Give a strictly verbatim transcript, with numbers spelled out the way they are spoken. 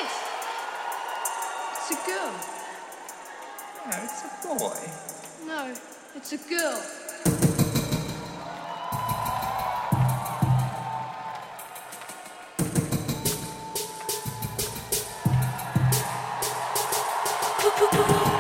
Yes. It's a girl. No, it's a boy. No, it's a girl. Ooh, ooh, ooh.